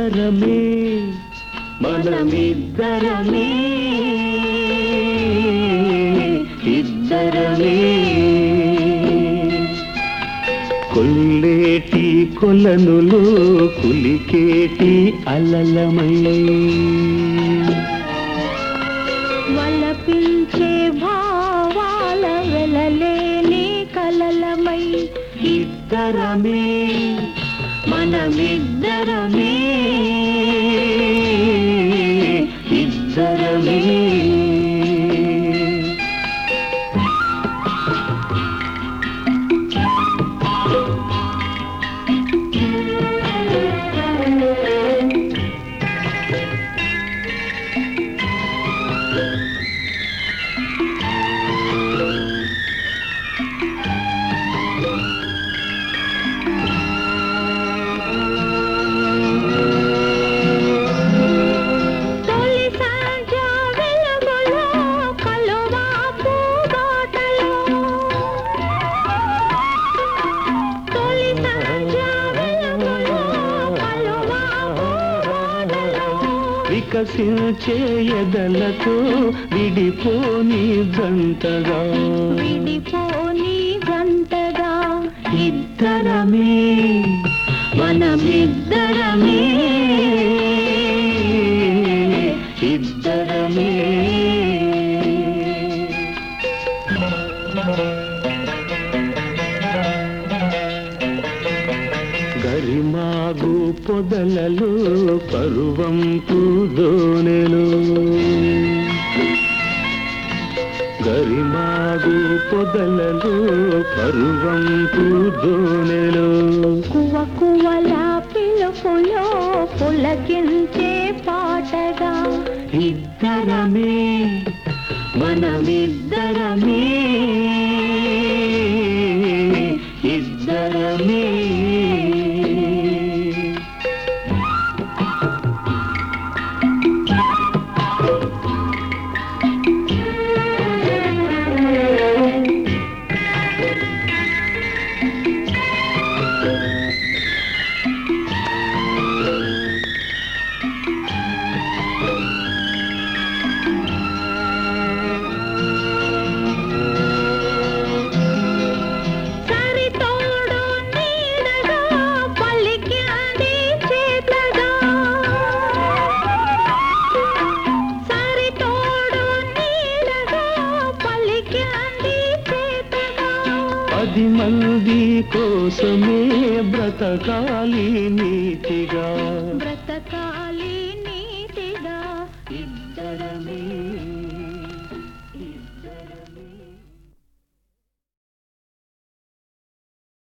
ఇద్దరమే మనమిద్దరమే ఇద్దరమే కొల్లేటి కొలనులో కులికేటి అలలమై వలపించే భావాల వెలలేని కలలమై ఇద్దరమే మనమిద్దరమే ఇద్దరమే వికసించే ఎదలతో విడిపోని జంటగా ఇద్దరమే మనమిద్దరమే ఇద్దరమే గరిమాగు పొదలలో పరువంపు దోనెలు గరిమాగు పొదలలో పరువంపు దోనెలు కువకువల పిలుపులో పులకించే పాటగా ఇద్దరమే మనమిద్దరమే ఇద్దరమే పది మంది కోసమే బ్రతకాలి నీతిగా ఇద్దరమే